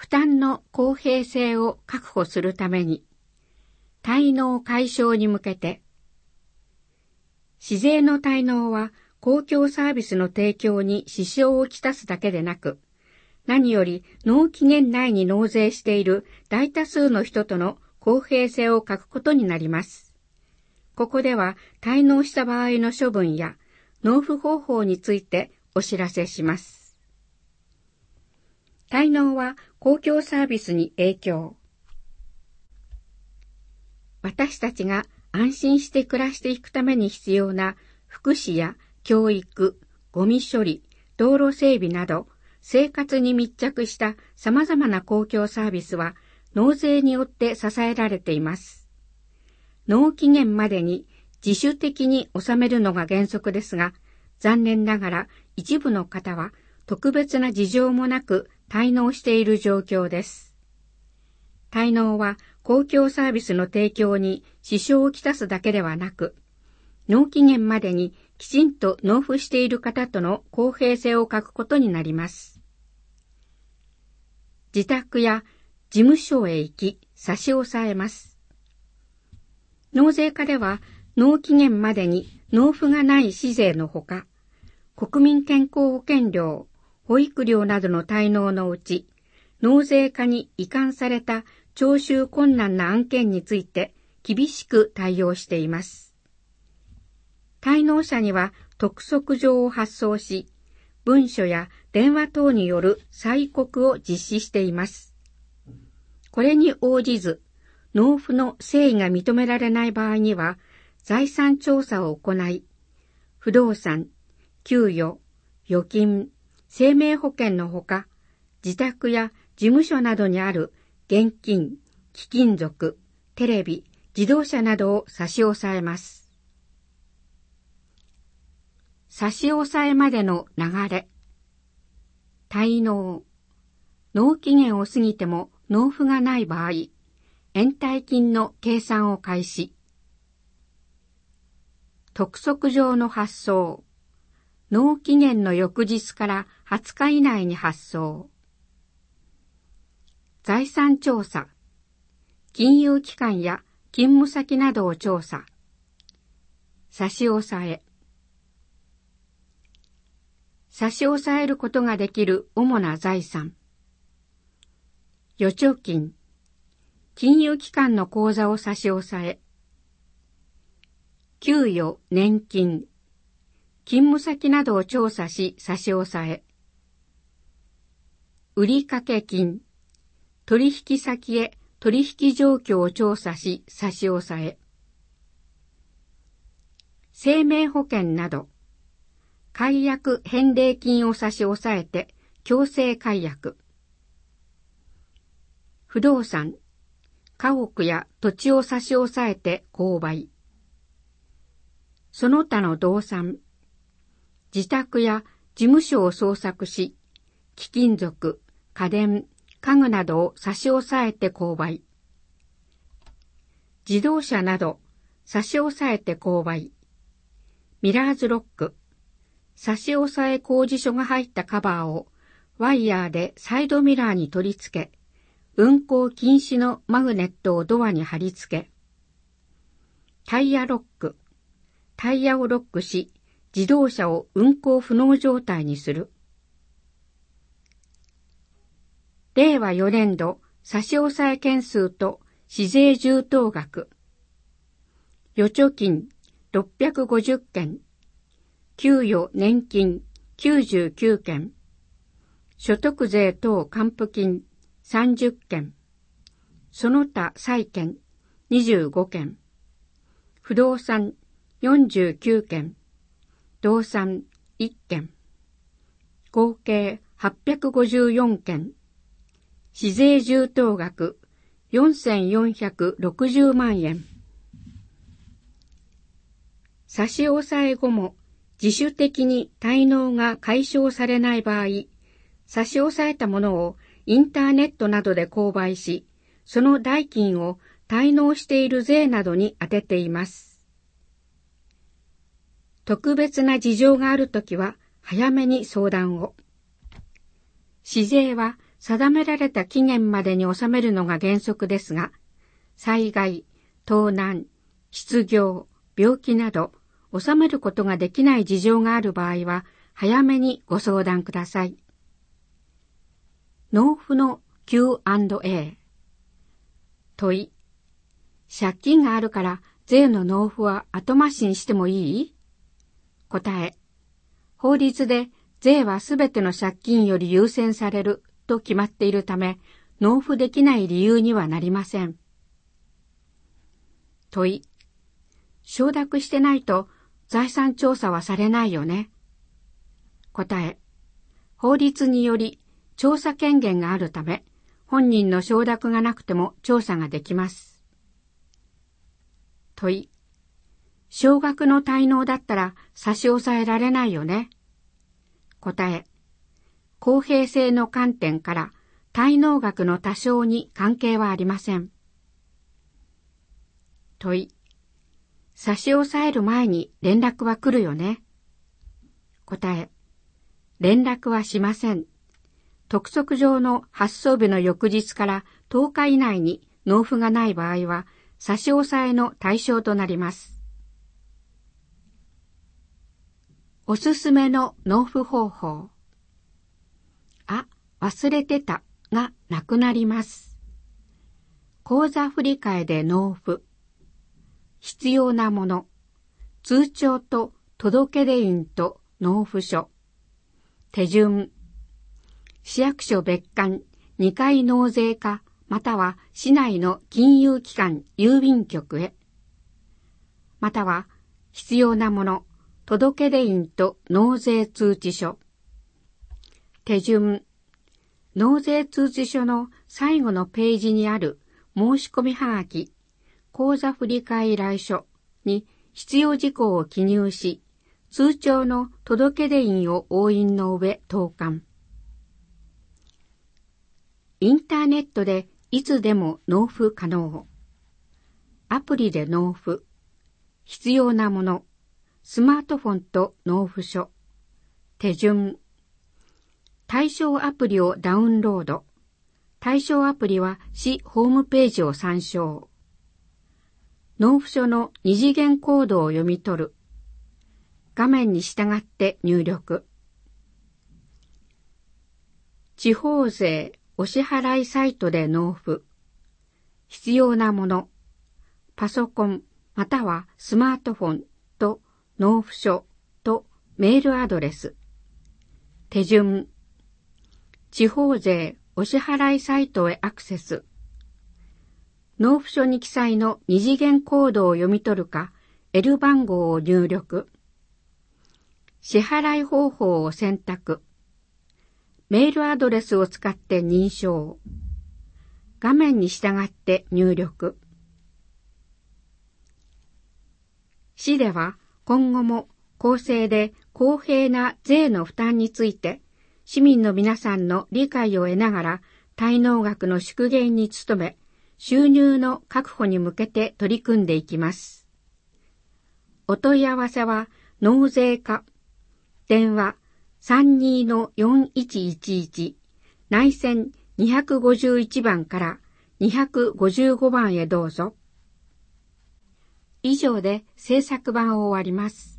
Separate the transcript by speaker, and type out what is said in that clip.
Speaker 1: 負担の公平性を確保するために、滞納解消に向けて、市税の滞納は公共サービスの提供に支障をきたすだけでなく、何より納期限内に納税している大多数の人との公平性を欠くことになります。ここでは滞納した場合の処分や納付方法についてお知らせします。滞納は公共サービスに影響。私たちが安心して暮らしていくために必要な福祉や教育、ゴミ処理、道路整備など生活に密着した様々な公共サービスは納税によって支えられています。納期限までに自主的に納めるのが原則ですが、残念ながら一部の方は特別な事情もなく滞納している状況です。滞納は公共サービスの提供に支障をきたすだけではなく、納期限までにきちんと納付している方との公平性を欠くことになります。自宅や事務所へ行き差し押さえます。納税課では納期限までに納付がない市税のほか、国民健康保険料、保育料などの滞納のうち、納税課に移管された徴収困難な案件について厳しく対応しています。滞納者には督促状を発送し、文書や電話等による催告を実施しています。これに応じず、納付の誠意が認められない場合には、財産調査を行い、不動産、給与、預金、生命保険のほか、自宅や事務所などにある現金、貴金属、テレビ、自動車などを差し押さえます。差し押さえまでの流れ。滞納。納期限を過ぎても納付がない場合、延滞金の計算を開始。督促状の発送。納期限の翌日から20日以内に発送。財産調査。金融機関や勤務先などを調査。差し押さえ。差し押さえることができる主な財産。預貯金。金融機関の口座を差し押さえ。給与、年金。勤務先などを調査し差し押さえ。売掛金。取引先へ取引状況を調査し差し押さえ。生命保険など。解約返礼金を差し押さえて強制解約。不動産、家屋や土地を差し押さえて購買。その他の動産、自宅や事務所を捜索し、貴金属、家電、家具などを差し押さえて購買。自動車など差し押さえて購買。ミラーズロック、差し押さえ公示書が入ったカバーをワイヤーでサイドミラーに取り付け、運行禁止のマグネットをドアに貼り付け、タイヤロック、タイヤをロックし、自動車を運行不能状態にする。令和4年度差し押さえ件数と市税充当額。預貯金650件。給与年金99件。所得税等還付金30件。その他債権25件。不動産49件。動産1件。合計854件。市税充当額4460万円。差し押さえ後も自主的に滞納が解消されない場合、差し押さえたものをインターネットなどで購買し、その代金を滞納している税などに充てています。特別な事情があるときは早めに相談を。市税は定められた期限までに納めるのが原則ですが、災害、盗難、失業、病気など、納めることができない事情がある場合は、早めにご相談ください。納付の Q&A。問い。借金があるから税の納付は後回しにしてもいい？答え。法律で税はすべての借金より優先されると決まっているため、納付できない理由にはなりません。問い。承諾してないと財産調査はされないよね。答え。法律により調査権限があるため、本人の承諾がなくても調査ができます。問い。少額の滞納だったら差し押さえられないよね。答え。公平性の観点から滞納額の多少に関係はありません。問い。差し押さえる前に連絡は来るよね。答え。連絡はしません。督促状の発送日の翌日から10日以内に納付がない場合は差し押さえの対象となります。おすすめの納付方法。忘れてたがなくなります。口座振替で納付。必要なもの。通帳と届出印と納付書。手順。市役所別館2階納税課または市内の金融機関郵便局へ。または必要なもの。届出印と納税通知書。手順。納税通知書の最後のページにある申し込みはがき、口座振替依頼書に必要事項を記入し、通帳の届出印を押印の上投函。インターネットでいつでも納付可能。アプリで納付。必要なもの。スマートフォンと納付書。手順。対象アプリをダウンロード。対象アプリは市ホームページを参照。納付書の二次元コードを読み取る。画面に従って入力。地方税お支払いサイトで納付。必要なもの。パソコンまたはスマートフォンと納付書とメールアドレス。手順。地方税お支払いサイトへアクセス。納付書に記載の二次元コードを読み取るか、L 番号を入力。支払い方法を選択。メールアドレスを使って認証。画面に従って入力。市では今後も公正で公平な税の負担について、市民の皆さんの理解を得ながら滞納額の縮減に努め、収入の確保に向けて取り組んでいきます。お問い合わせは納税課、電話 32-4111 内線251番から255番へどうぞ。以上で制作版を終わります。